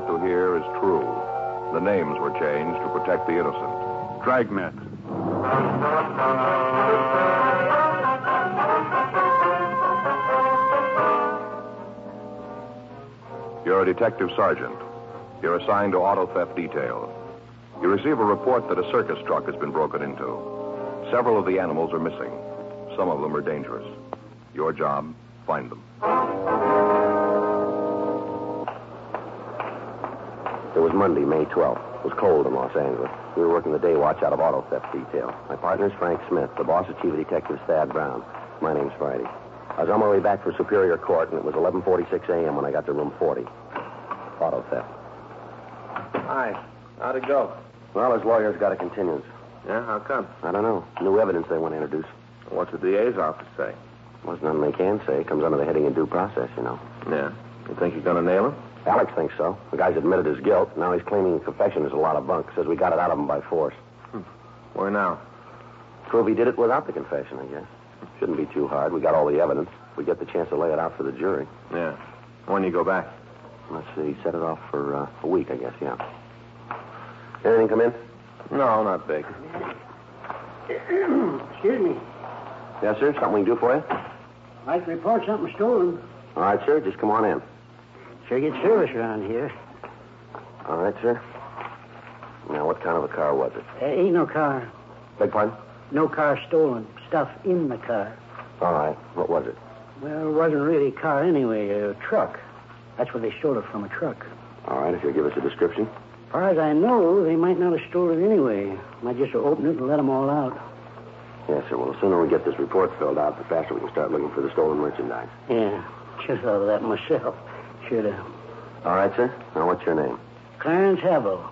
to hear is true. The names were changed to protect the innocent. Dragnet. You're a detective sergeant. You're assigned to auto theft detail. You receive a report that a circus truck has been broken into. Several of the animals are missing. Some of them are dangerous. Your job, find them. It was Monday, May 12th. It was cold in Los Angeles. We were working the day watch out of auto theft detail. My partner's Frank Smith. The boss is Chief of Detectives Thad Brown. My name's Friday. I was on my way back for Superior Court, and it was 11:46 a.m. when I got to room 40. Auto theft. Hi. How'd it go? Well, his lawyer's got a continuance. Yeah, how come? I don't know. New evidence they want to introduce. What's the DA's office say? Well, there's nothing they can say. It comes under the heading of due process, you know. Yeah. You think you're going to nail him? Alex thinks so. The guy's admitted his guilt. Now he's claiming the confession is a lot of bunk. Says we got it out of him by force. Where now? Prove he did it without the confession, I guess. Shouldn't be too hard. We got all the evidence. We get the chance to lay it out for the jury. Yeah. When you go back? Let's see. Set it off for a week, I guess, yeah. Anything come in? No, not big. Excuse me. Yes, sir. Something we can do for you? I'd like to report something stolen. All right, sir. Just come on in. Sure get service around here. All right, sir. Now, what kind of a car was it? Ain't no car. Beg pardon? No car stolen. Stuff in the car. All right. What was it? Well, it wasn't really a car anyway. A truck. That's where they stole it from, a truck. All right. If you'll give us a description. As far as I know, they might not have stolen it anyway. Might just open it and let them all out. Yes, sir. Well, the sooner we get this report filled out, the faster we can start looking for the stolen merchandise. Yeah. Should have thought of that myself. Should have. All right, sir. Now, what's your name? Clarence Havill.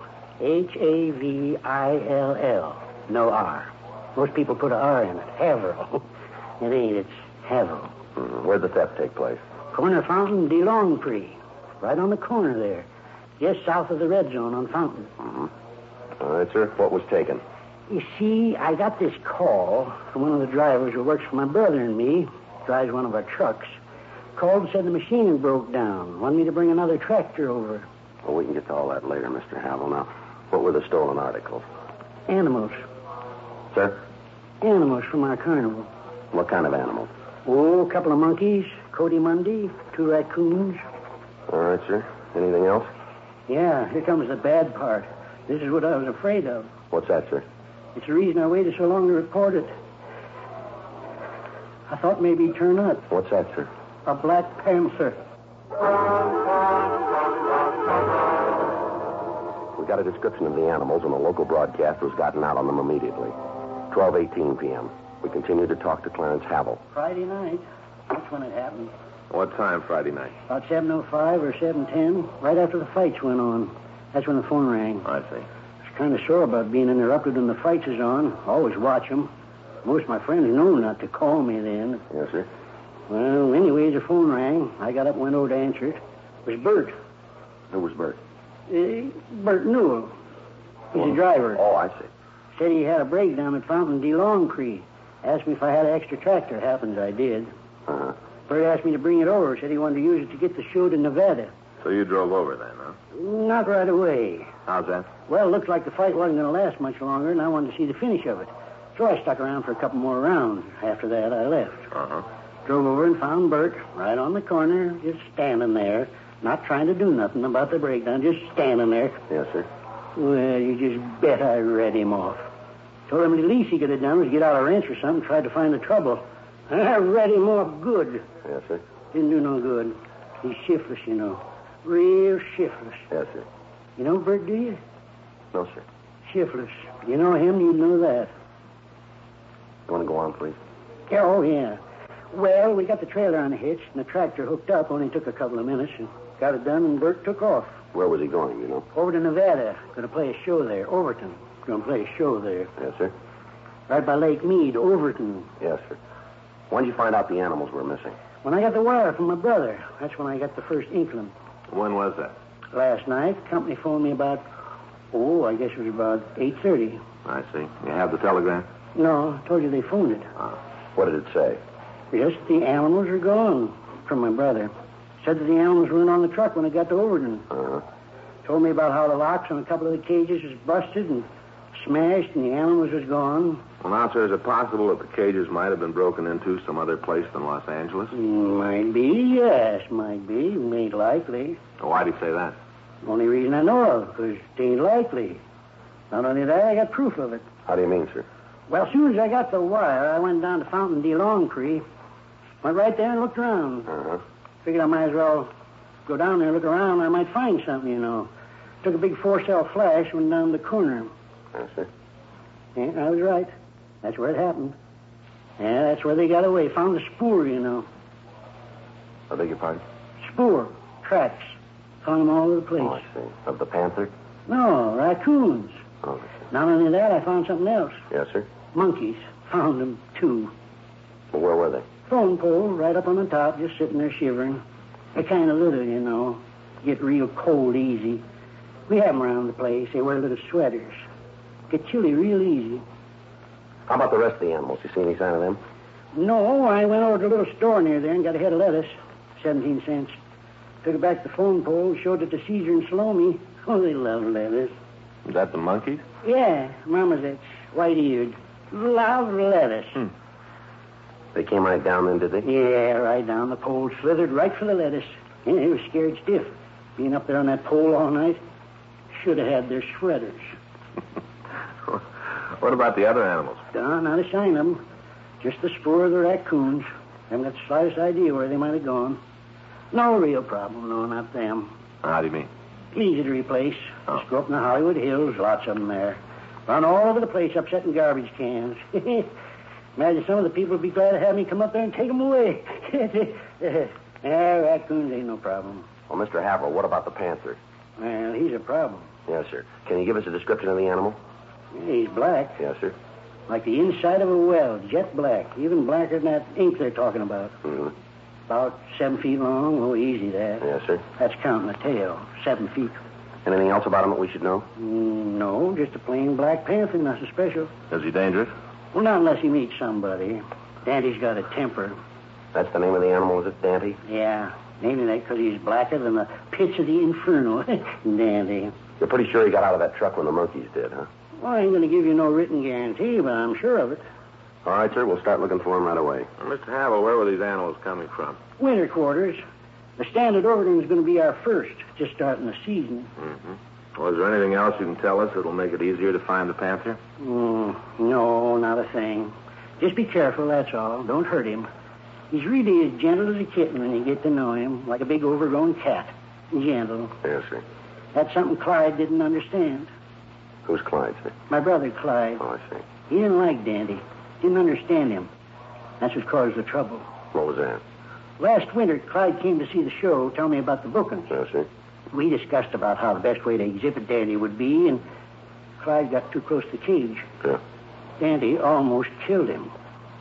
Havill. No R. Most people put an R in it. Havill. It ain't. It's Havill. Where'd the theft take place? Corner Fountain, de Longpre. Right on the corner there. Just south of the red zone on Fountain. All right, sir. What was taken? You see, I got this call from one of the drivers who works for my brother and me. Drives one of our trucks. Called and said the machine had broke down. Wanted me to bring another tractor over. Well, we can get to all that later, Mr. Havill. Now, what were the stolen articles? Animals. Sir? Animals from our carnival. What kind of animals? Oh, a couple of monkeys, Cody Mundy, 2 raccoons. All right, sir. Anything else? Yeah, here comes the bad part. This is what I was afraid of. What's that, sir? It's the reason I waited so long to report it. I thought maybe he'd turn up. What's that, sir? A black panther. We got a description of the animals, and the local broadcaster has gotten out on them immediately. 12:18 p.m. We continued to talk to Clarence Havill. Friday night. That's when it happened. What time Friday night? About 7:05 or 7:10, right after the fights went on. That's when the phone rang. I see. I was kind of sore about being interrupted when the fights is on. Always watch them. Most of my friends know not to call me then. Yes, sir. Well, anyways, the phone rang. I got up and went over to answer it. It was Bert. Who was Bert? Bert Newell. He's a driver. Oh, I see. Said he had a breakdown at Fountain de Longpre. Asked me if I had an extra tractor. Happens I did. Uh-huh. Bert asked me to bring it over. Said he wanted to use it to get the show to Nevada. So you drove over then, huh? Not right away. How's that? Well, it looked like the fight wasn't going to last much longer, and I wanted to see the finish of it. So I stuck around for a couple more rounds. After that, I left. Uh-huh. Drove over and found Bert right on the corner, just standing there, not trying to do nothing about the breakdown, just standing there. Yes, sir. Well, you just bet I read him off. Told him the least he could have done was get out a wrench or something, tried to find the trouble. I read him off good. Yes, sir. Didn't do no good. He's shiftless, you know. Real shiftless. Yes, sir. You know Bert, do you? No, sir. Shiftless. You know him, you'd know that. You want to go on, please? Yeah, oh, yeah. Well, we got the trailer on the hitch, and the tractor hooked up. Only took a couple of minutes, and got it done, and Bert took off. Where was he going, you know? Over to Nevada. Going to play a show there. Overton. Going to play a show there. Yes, sir. Right by Lake Mead, Overton. Yes, sir. When did you find out the animals were missing? When I got the wire from my brother. That's when I got the first inkling. When was that? Last night, the company phoned me about, I guess it was about 8:30. I see. You have the telegram? No, I told you they phoned it. What did it say? Just the animals are gone from my brother. Said that the animals weren't on the truck when it got to Overton. Uh-huh. Told me about how the locks on a couple of the cages was busted and smashed and the animals was gone. Well, now, sir, is it possible that the cages might have been broken into some other place than Los Angeles? Might be, yes, might be. Ain't likely. Well, why'd he say that? Only reason I know of, because it ain't likely. Not only that, I got proof of it. How do you mean, sir? Well, as soon as I got the wire, I went down to Fountain de Longpre. Went right there and looked around. Uh-huh. Figured I might as well go down there and look around. I might find something, you know. Took a big 4-cell flash, went down the corner. Yes, sir. Yeah, I was right. That's where it happened. Yeah, that's where they got away. Found the spoor, you know. I beg your pardon? Spoor. Tracks. Found them all over the place. Oh, I see. Of the panther? No, raccoons. Oh, I see. Not only that, I found something else. Yes, sir. Monkeys. Found them, too. Well, where were they? Phone pole right up on the top, just sitting there shivering. They're kind of little, you know. Get real cold easy. We have them around the place. They wear little sweaters. Get chilly real easy. How about the rest of the animals? You see any sign of them? No, I went over to a little store near there and got a head of lettuce. 17 cents. Took it back to the phone pole, showed it to Caesar and Salome. Oh, they love lettuce. Is that the monkeys? Yeah, Mama's that's white-eared. Love lettuce. They came right down then, did they? Yeah, right down. The pole slithered right for the lettuce. Yeah, they were scared stiff. Being up there on that pole all night, should have had their sweaters. What about the other animals? Not a sign of them. Just the spoor of the raccoons. Haven't got the slightest idea where they might have gone. No real problem, no, not them. How do you mean? Easy to replace. Just go up in the Hollywood Hills, lots of them there. Run all over the place, upsetting garbage cans. Imagine some of the people would be glad to have me come up there and take them away. Raccoons ain't no problem. Well, Mr. Haverhill, what about the panther? Well, he's a problem. Yes, sir. Can you give us a description of the animal? He's black, Yes, sir. like the inside of a well, jet black, even blacker than that ink they're talking about. Mm-hmm. About 7 feet long. Oh, easy that. Yes, sir. That's counting the tail. 7 feet. Anything else about him that we should know? No, just a plain black panther, nothing special. Is he dangerous? Well, not unless he meets somebody. Dante's got a temper. That's the name of the animal, is it, Dante? Yeah, naming that because he's blacker than the pits of the inferno. Dante. You're pretty sure he got out of that truck when the monkeys did, huh? Well, I ain't going to give you no written guarantee, but I'm sure of it. All right, sir. We'll start looking for him right away. Well, Mr. Havel, where were these animals coming from? Winter quarters. The Standard Oregon is going to be our first, just starting the season. Mm-hmm. Well, is there anything else you can tell us that'll make it easier to find the panther? No, not a thing. Just be careful, that's all. Don't hurt him. He's really as gentle as a kitten when you get to know him, like a big overgrown cat. Gentle. Yes, sir. That's something Clyde didn't understand. Who's Clyde, sir? My brother, Clyde. Oh, I see. He didn't like Dandy. Didn't understand him. That's what caused the trouble. What was that? Last winter, Clyde came to see the show, tell me about the bookings. Yes, sir. We discussed about how the best way to exhibit Dandy would be, and Clyde got too close to the cage. Yeah. Dandy almost killed him.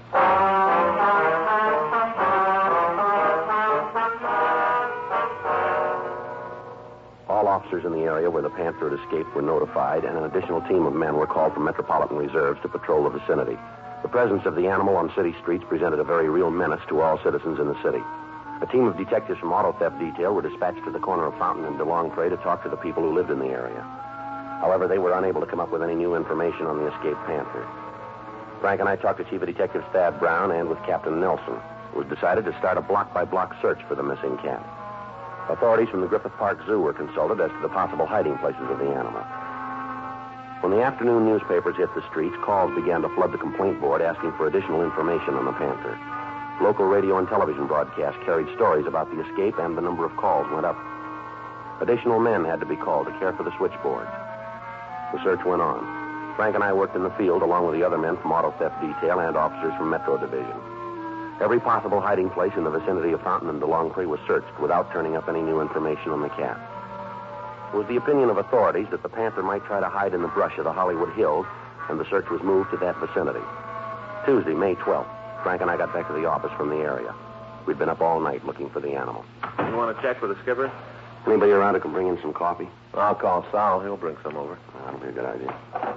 All officers in the area where the panther had escaped were notified, and an additional team of men were called from Metropolitan Reserves to patrol the vicinity. The presence of the animal on city streets presented a very real menace to all citizens in the city. A team of detectives from Auto Theft Detail were dispatched to the corner of Fountain and DeLongpre to talk to the people who lived in the area. However, they were unable to come up with any new information on the escaped panther. Frank and I talked to Chief of Detectives Thad Brown and with Captain Nelson. It was decided to start a block-by-block search for the missing cat. Authorities from the Griffith Park Zoo were consulted as to the possible hiding places of the animal. When the afternoon newspapers hit the streets, calls began to flood the complaint board asking for additional information on the panther. Local radio and television broadcasts carried stories about the escape, and the number of calls went up. Additional men had to be called to care for the switchboards. The search went on. Frank and I worked in the field along with the other men from Auto Theft Detail and officers from Metro Division. Every possible hiding place in the vicinity of Fountain and DeLongpre was searched without turning up any new information on the cat. It was the opinion of authorities that the panther might try to hide in the brush of the Hollywood Hills, and the search was moved to that vicinity. Tuesday, May 12th, Frank and I got back to the office from the area. We'd been up all night looking for the animal. You want to check with the skipper? Anybody around who can bring in some coffee? I'll call Sal. He'll bring some over. That'll be a good idea.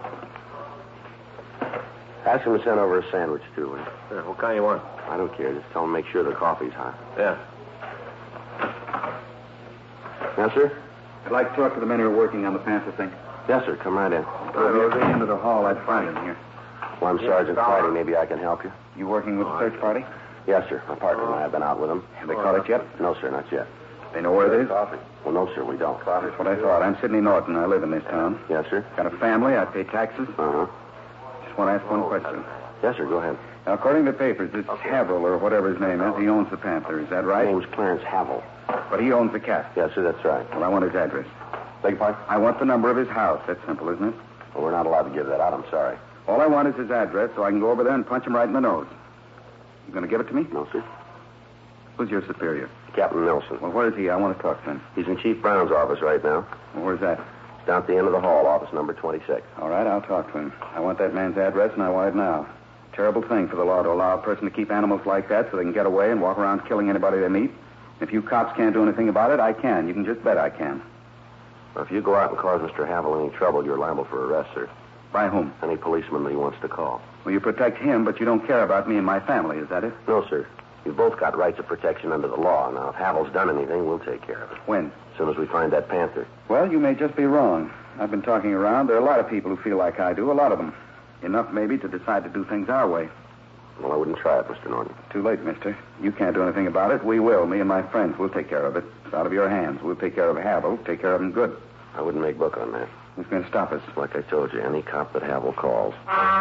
Ask him to send over a sandwich, too, will you? Yeah, what kind you want? I don't care. Just tell him to make sure the coffee's hot. Yeah. Yes, sir? I'd like to talk to the men who are working on the Panther thing. Yes, sir. Come right in. If I was into the hall, I'd find him here. Well, I'm Sergeant Friday. Maybe I can help you. You working with the search party? Yes, sir. My partner and I have been out with them. Have they caught it yet? No, sir, not yet. They know where it is? Well, no, sir, we don't. That's what I thought. I'm Sidney Norton. I live in this town. Yes, sir. Got a family. I pay taxes. Uh-huh. Just want to ask one question. Yes, sir, go ahead. Now, according to the papers, this Havel, or whatever his name is, he owns the Panther. Is that right? My name's Clarence Havel. But he owns the cat. Yes, sir, that's right. Well, I want his address. Beg your pardon? I want the number of his house. That's simple, isn't it? Well, we're not allowed to give that out. I'm sorry. All I want is his address so I can go over there and punch him right in the nose. You going to give it to me? No, sir. Who's your superior? Captain Nelson. Well, where is he? I want to talk to him. He's in Chief Brown's office right now. Well, where's that? It's down at the end of the hall, office number 26. All right, I'll talk to him. I want that man's address, and I want it now. Terrible thing for the law to allow a person to keep animals like that so they can get away and walk around killing anybody they meet. If you cops can't do anything about it, I can. You can just bet I can. Well, if you go out and cause Mr. Havel any trouble, you're liable for arrest, sir. By whom? Any policeman that he wants to call. Well, you protect him, but you don't care about me and my family. Is that it? No, sir. You've both got rights of protection under the law. Now, if Havel's done anything, we'll take care of it. When? As soon as we find that Panther. Well, you may just be wrong. I've been talking around. There are a lot of people who feel like I do, a lot of them. Enough, maybe, to decide to do things our way. Well, I wouldn't try it, Mr. Norton. Too late, mister. You can't do anything about it. We will. Me and my friends. We'll take care of it. It's out of your hands. We'll take care of Havel. Take care of him good. I wouldn't make book on that. Who's going to stop us? Like I told you, any cop that Havel calls.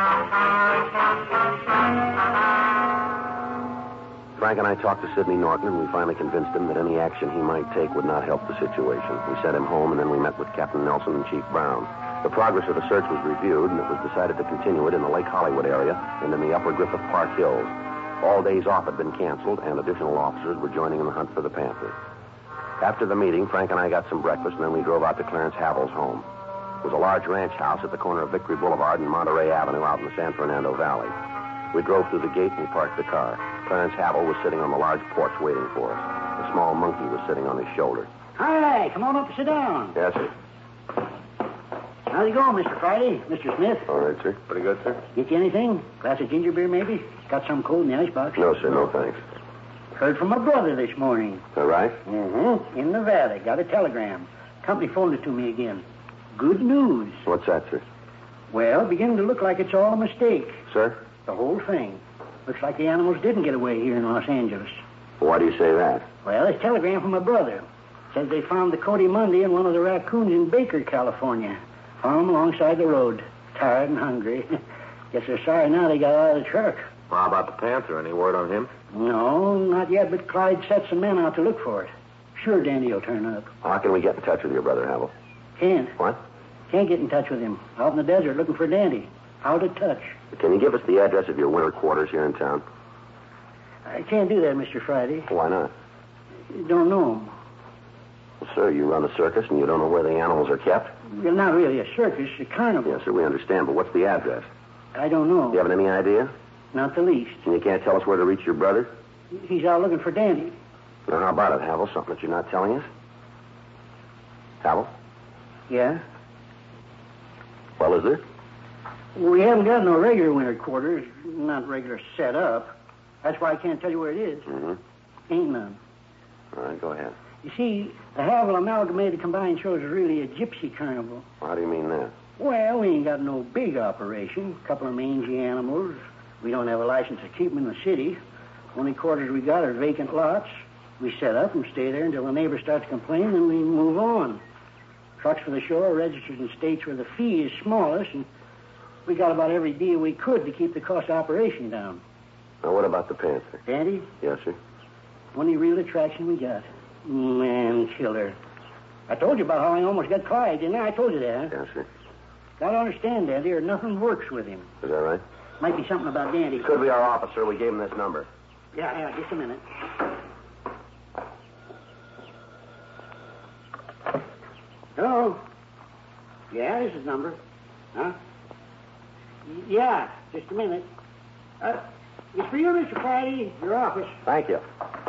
Frank and I talked to Sidney Norton, and we finally convinced him that any action he might take would not help the situation. We sent him home, and then we met with Captain Nelson and Chief Brown. The progress of the search was reviewed, and it was decided to continue it in the Lake Hollywood area and in the upper Griffith Park Hills. All days off had been canceled, and additional officers were joining in the hunt for the Panther. After the meeting, Frank and I got some breakfast, and then we drove out to Clarence Havel's home. It was a large ranch house at the corner of Victory Boulevard and Monterey Avenue out in the San Fernando Valley. We drove through the gate and we parked the car. Clarence Havel was sitting on the large porch waiting for us. A small monkey was sitting on his shoulder. Hi, come on up and sit down. Yes, sir. How's it going, Mr. Friday? Mr. Smith? All right, sir. Pretty good, sir. Get you anything? Glass of ginger beer, maybe? Got some cold in the icebox? No, sir, no thanks. Heard from my brother this morning. All right? Mm-hmm. In Nevada. Got a telegram. Company phoned it to me again. Good news. What's that, sir? Well, beginning to look like it's all a mistake. Sir? The whole thing. Looks like the animals didn't get away here in Los Angeles. Why do you say that? Well, it's a telegram from my brother. Says they found the Cody Monday and one of the raccoons in Baker, California. Found them alongside the road. Tired and hungry. Guess they're sorry now they got out of the truck. Well, how about the Panther? Any word on him? No, not yet, but Clyde set some men out to look for it. Sure, Dandy will turn up. How can we get in touch with your brother, Havel? Can't. What? Can't get in touch with him. Out in the desert looking for Dandy. Out of touch. Can you give us the address of your winter quarters here in town? I can't do that, Mr. Friday. Why not? Don't know him. Well, sir, you run a circus and you don't know where the animals are kept? Well, not really a circus, a carnival. Yes, sir, we understand, but what's the address? I don't know. You haven't any idea? Not the least. And you can't tell us where to reach your brother? He's out looking for Dandy. Now, how about it, Havel? Something that you're not telling us? Havel? Yeah? Well, is there? We haven't got no regular winter quarters, not regular set up. That's why I can't tell you where it is. Mm-hmm. Ain't none. All right, go ahead. You see, the Havel Amalgamated Combined Shows is really a gypsy carnival. How do you mean that? Well, we ain't got no big operation. A couple of mangy animals. We don't have a license to keep them in the city. Only quarters we got are vacant lots. We set up and stay there until the neighbors start to complain, then we move on. Trucks for the show are registered in states where the fee is smallest, and we got about every deal we could to keep the cost of operation down. Now, what about the Panther? Dandy, Yes, sir. only real attraction we got. Man killer. I told you about how I almost got Clyde, didn't I? I told you that, huh? Yes, sir. Gotta understand, Dandy, or nothing works with him. Is that right? Might be something about Dandy. Could be our officer. We gave him this number. Yeah, just a minute. Hello? Yeah, this is the number. Huh? Yeah, just a minute. It's for you, Mr. Friday, your office. Thank you.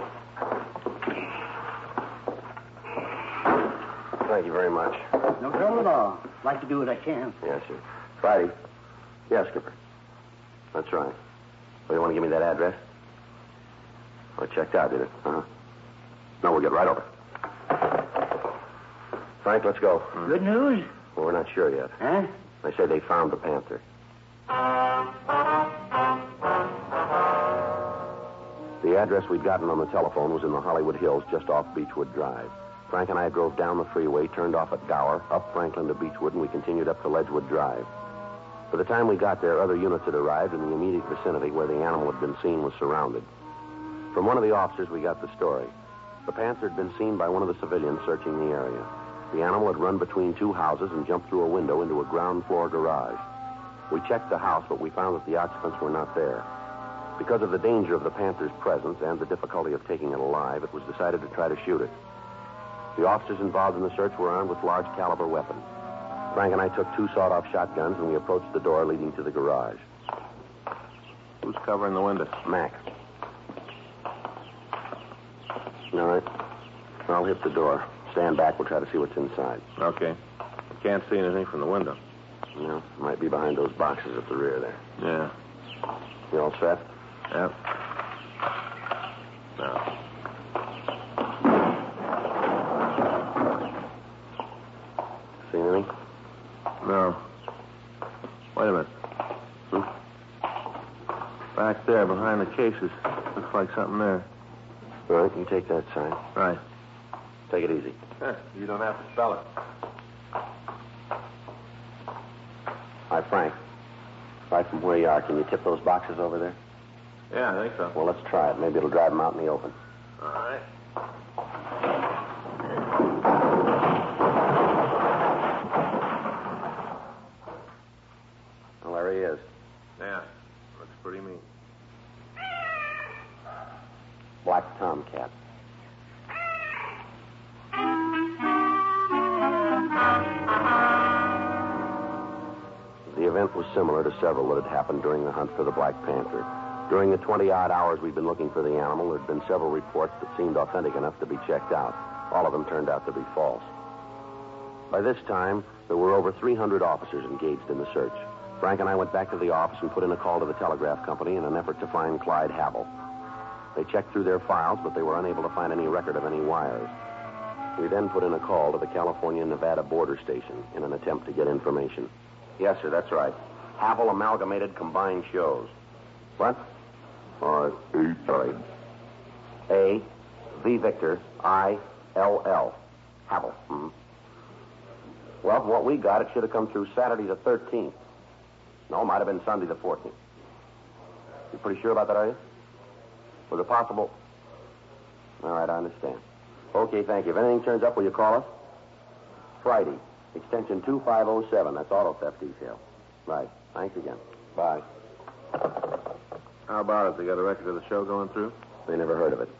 Thank you very much. No trouble at all. Like to do what I can. Yes, sir. Friday? Yes, Skipper. That's right. Well, you want to give me that address? Oh, it checked out, did it? Uh-huh. No, we'll get right over. Frank, let's go. Good news? Well, we're not sure yet. Huh? They say they found the panther. The address we'd gotten on the telephone was in the Hollywood Hills just off Beechwood Drive. Frank and I drove down the freeway, turned off at Gower, up Franklin to Beechwood, and we continued up to Ledgewood Drive. By the time we got there, other units had arrived, and the immediate vicinity where the animal had been seen was surrounded. From one of the officers, we got the story. The panther had been seen by one of the civilians searching the area. The animal had run between two houses and jumped through a window into a ground floor garage. We checked the house, but we found that the occupants were not there. Because of the danger of the panther's presence and the difficulty of taking it alive, it was decided to try to shoot it. The officers involved in the search were armed with large caliber weapons. Frank and I took 2 sawed-off shotguns, and we approached the door leading to the garage. Who's covering the windows? Mac. All right. I'll hit the door. Stand back. We'll try to see what's inside. Okay. I can't see anything from the window. No, might be behind those boxes at the rear there. Yeah. You all set? Yep. No. See anything? No. Wait a minute. Back there, behind the cases. Looks like something there. All right, you take that side. Right. Take it easy. You don't have to spell it. Hi, Frank. Right from where you are, can you tip those boxes over there? Yeah, I think so. Well, let's try it. Maybe it'll drive them out in the open. All right. Well, there he is. Yeah. Looks pretty mean. Black tomcat. The event was similar to several that had happened during the hunt for the Black Panther. During the 20-odd hours we'd been looking for the animal, there had been several reports that seemed authentic enough to be checked out. All of them turned out to be false. By this time, there were over 300 officers engaged in the search. Frank and I went back to the office and put in a call to the telegraph company in an effort to find Clyde Havel. They checked through their files, but they were unable to find any record of any wires. We then put in a call to the California-Nevada border station in an attempt to get information. Yes, sir, that's right. Havel Amalgamated Combined Shows. What? Sorry. A, V Victor, I, L, L. Havel. Mm-hmm. Well, from what we got, it should have come through Saturday the 13th. No, it might have been Sunday the 14th. You pretty sure about that, are you? Was it possible? All right, I understand. Okay, thank you. If anything turns up, will you call us? Friday, extension 2507. That's auto theft detail. Right. Thanks again. Bye. How about it? They got a record of the show going through? They never heard of it.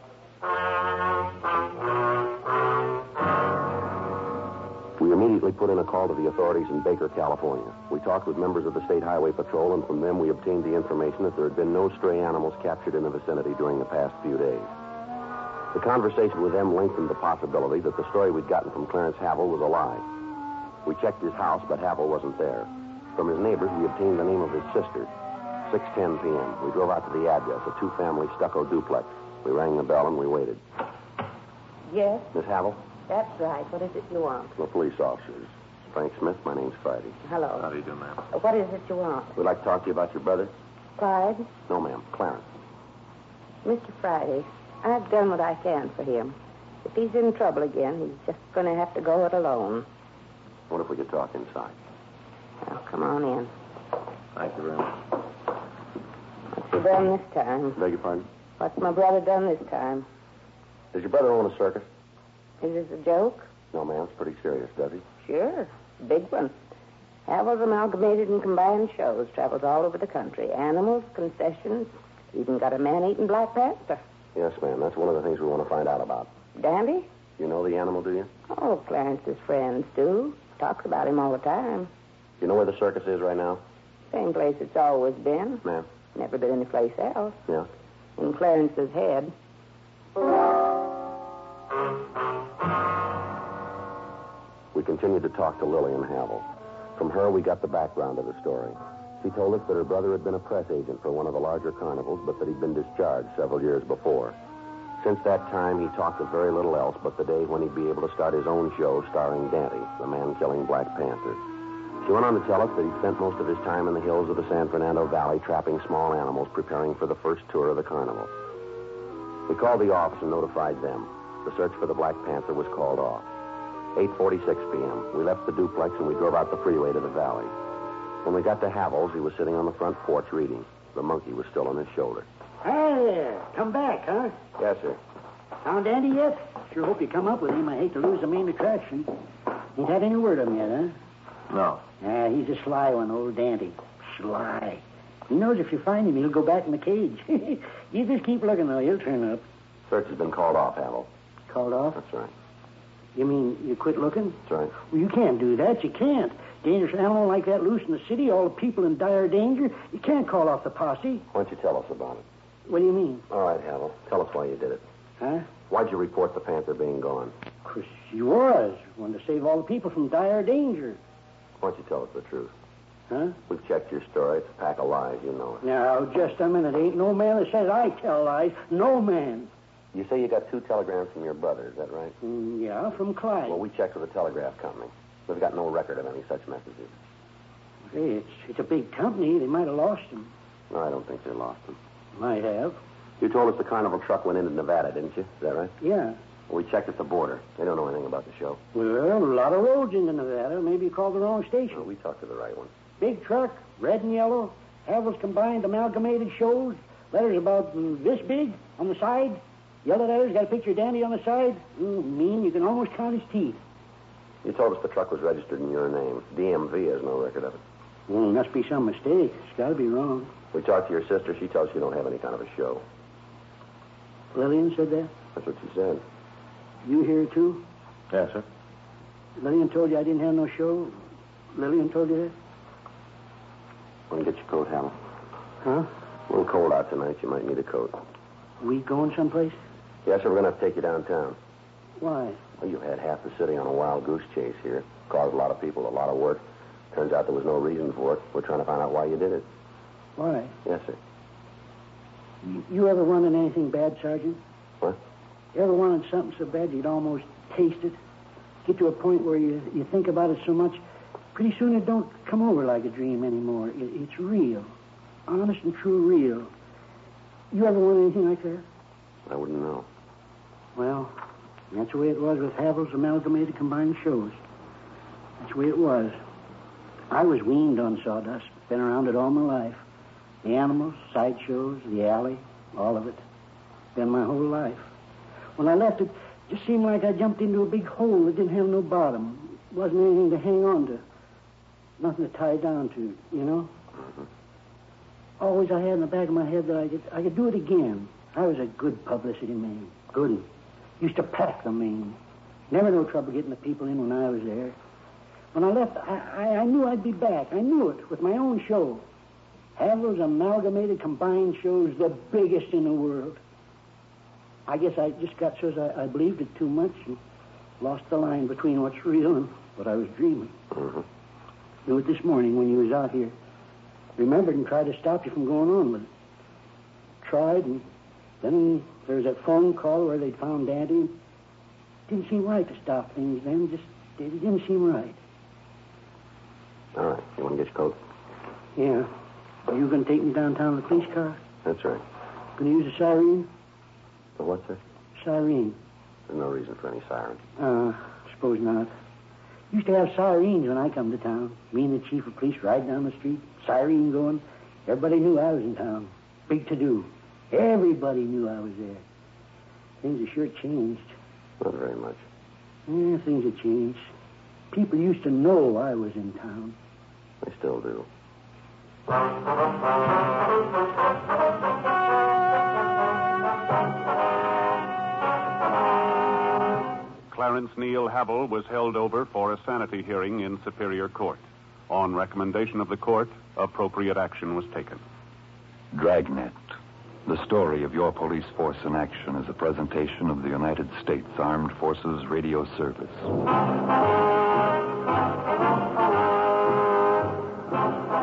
We immediately put in a call to the authorities in Baker, California. We talked with members of the State Highway Patrol, and from them we obtained the information that there had been no stray animals captured in the vicinity during the past few days. The conversation with them lengthened the possibility that the story we'd gotten from Clarence Havel was a lie. We checked his house, but Havel wasn't there. From his neighbors, we obtained the name of his sister. 6:10 p.m. We drove out to the address, a 2-family stucco duplex. We rang the bell and we waited. Yes, Miss Havel? that's right. What is it you want? The police officers. Frank Smith, my name's Friday. Hello. How do you do, ma'am? What is it you want? We'd like to talk to you about your brother. Clyde? No, ma'am. Clarence. Mr. Friday, I've done what I can for him. If he's in trouble again, he's just going to have to go it alone. What if we could talk inside? Now, come on in. Thank you very much. What's he done this time? Beg your pardon? What's my brother done this time? Does your brother own a circus? Is this a joke? No, ma'am. It's pretty serious, does he? Sure. Big one. Havel's Amalgamated and Combined Shows. Travels all over the country. Animals, concessions. Even got a man-eating Black Panther. Yes, ma'am. That's one of the things we want to find out about. Dandy? You know the animal, do you? Oh, Clarence's friends do. Talks about him all the time. You know where the circus is right now? Same place it's always been. Ma'am? Never been anyplace else. Yeah. In Clarence's head. We continued to talk to Lillian Havel. From her, we got the background of the story. She told us that her brother had been a press agent for one of the larger carnivals, but that he'd been discharged several years before. Since that time, he talked of very little else but the day when he'd be able to start his own show starring Dante, the man-killing Black Panther. She went on to tell us that he'd spent most of his time in the hills of the San Fernando Valley trapping small animals, preparing for the first tour of the carnival. We called the office and notified them. The search for the Black Panther was called off. 8:46 p.m. We left the duplex and we drove out the freeway to the valley. When we got to Havel's, he was sitting on the front porch reading. The monkey was still on his shoulder. Hi there. Come back, huh? Yes, sir. Found Andy yet? Sure hope you come up with him. I hate to lose the main attraction. Ain't had any word of him yet, huh? No. He's a sly one, old Dandy. Sly. He knows if you find him, he'll go back in the cage. You just keep looking, though. He'll turn up. Search has been called off, Havel. Called off? That's right. You mean you quit looking? That's right. Well, you can't do that. You can't. Dangerous animal like that loose in the city, all the people in dire danger. You can't call off the posse. Why don't you tell us about it? What do you mean? All right, Havel. Tell us why you did it. Huh? Why'd you report the Panther being gone? 'Cause you was. Wanted to save all the people from dire danger. Why don't you tell us the truth? Huh? We've checked your story. It's a pack of lies, you know it. Now, just a minute. Ain't no man that says I tell lies. No man. You say you got 2 telegrams from your brother, is that right? Yeah, from Clyde. Well, we checked with the telegraph company. We've got no record of any such messages. Hey, it's a big company. They might have lost them. No, I don't think they lost them. Might have. You told us the carnival truck went into Nevada, didn't you? Is that right? Yeah. Well, we checked at the border. They don't know anything about the show. Well, a lot of roads into Nevada. Maybe you called the wrong station. Well, we talked to the right one. Big truck, red and yellow, Havel's combined amalgamated shows, letters about this big on the side. Yellow letters got a picture of Dandy on the side. Mean you can almost count his teeth. You told us the truck was registered in your name. DMV has no record of it. Must be some mistake. It's got to be wrong. We talked to your sister. She tells us you don't have any kind of a show. Lillian said that? That's what she said. You here, too? Yes, sir. Lillian told you I didn't have no show? Lillian told you that? Want to get your coat, Hal? Huh? A little cold out tonight. You might need a coat. We going someplace? Yes, sir. We're going to have to take you downtown. Why? Well, you had half the city on a wild goose chase here. Caused a lot of people a lot of work. Turns out there was no reason for it. We're trying to find out why you did it. Why? Yes, sir. You ever wanted anything bad, Sergeant? What? You ever wanted something so bad you'd almost taste it? Get to a point where you think about it so much, pretty soon it don't come over like a dream anymore. It's real. Honest and true real. You ever want anything like that? I wouldn't know. Well, that's the way it was with Havel's amalgamated combined shows. That's the way it was. I was weaned on sawdust. Been around it all my life. The animals, sideshows, the alley, all of it. Been my whole life. When I left it just seemed like I jumped into a big hole that didn't have no bottom. Wasn't anything to hang on to. Nothing to tie down to, you know? Mm-hmm. Always I had in the back of my head that I could do it again. I was a good publicity man. Good. Used to pack the Maine. Never no trouble getting the people in when I was there. When I left, I knew I'd be back. I knew it with my own show. Havel's amalgamated combined shows, the biggest in the world. I guess I just got so I believed it too much and lost the line between what's real and what I was dreaming. Mm-hmm. Knew it this morning when you was out here. Remembered and tried to stop you from going on with it. Tried, and then there was that phone call where they'd found Dandy. Didn't seem right to stop things then. It didn't seem right. All right. You want to get your coat? Yeah. Are you going to take me downtown in the police car? That's right. Going to use a siren? For what, sir? Siren. There's no reason for any siren. Suppose not. Used to have sirens when I come to town. Me and the chief of police ride down the street, siren going. Everybody knew I was in town. Big to-do. Everybody knew I was there. Things have sure changed. Not very much. Yeah, things have changed. People used to know I was in town. They still do. Clarence Neil Havel was held over for a sanity hearing in Superior Court. On recommendation of the court, appropriate action was taken. Dragnet, the story of your police force in action, is a presentation of the United States Armed Forces Radio Service.